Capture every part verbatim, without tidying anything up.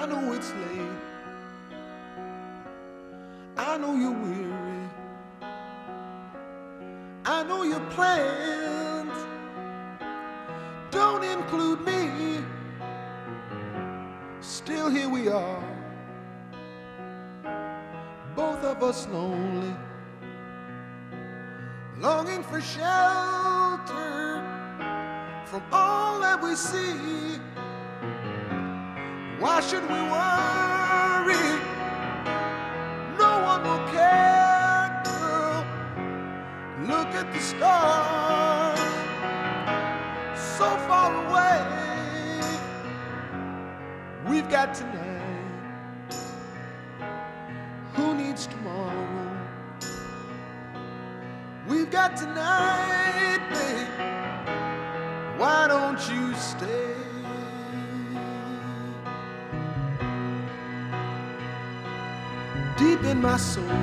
I know it's late, I know you're weary, I know your plans don't include me. Still here we are, both of us lonely, longing for shelter from all that we see. Why should we worry? No one will care, girl. Look at the stars, so far away. We've got tonight, who needs tomorrow? We've got tonight, babe, why don't you stay? Deep in my soul,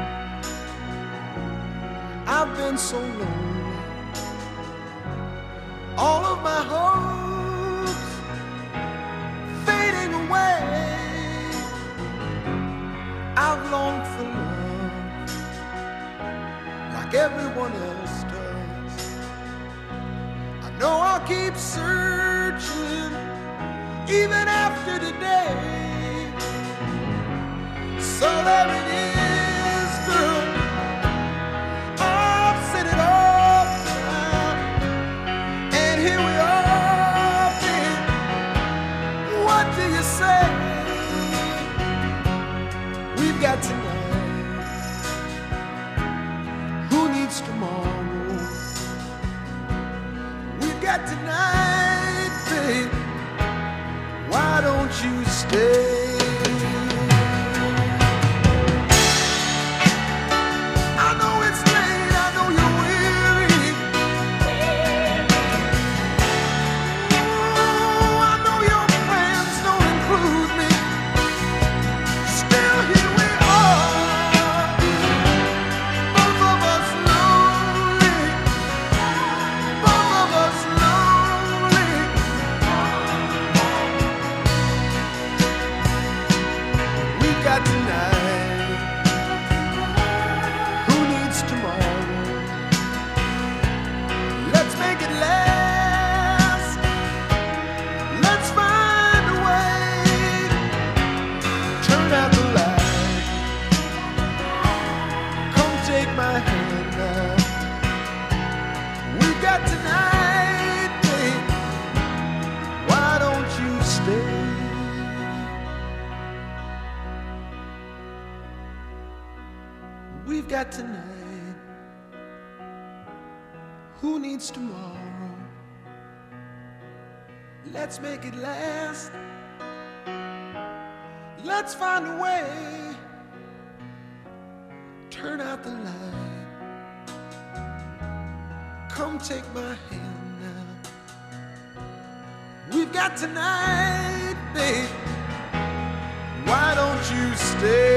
I've been so lonely. All of my hopes fading away. I've longed for love like everyone else does. I know I'll keep searching even after today. So there it is, girl, I've said it all down, and here we are, babe. What do you say? We've got tonight, who needs tomorrow? We've got tonight, babe, why don't you stay? We've got tonight, who needs tomorrow? Let's make it last. Let's find a way. Turn out the light. Come take my hand now. We've got tonight, babe, why don't you stay?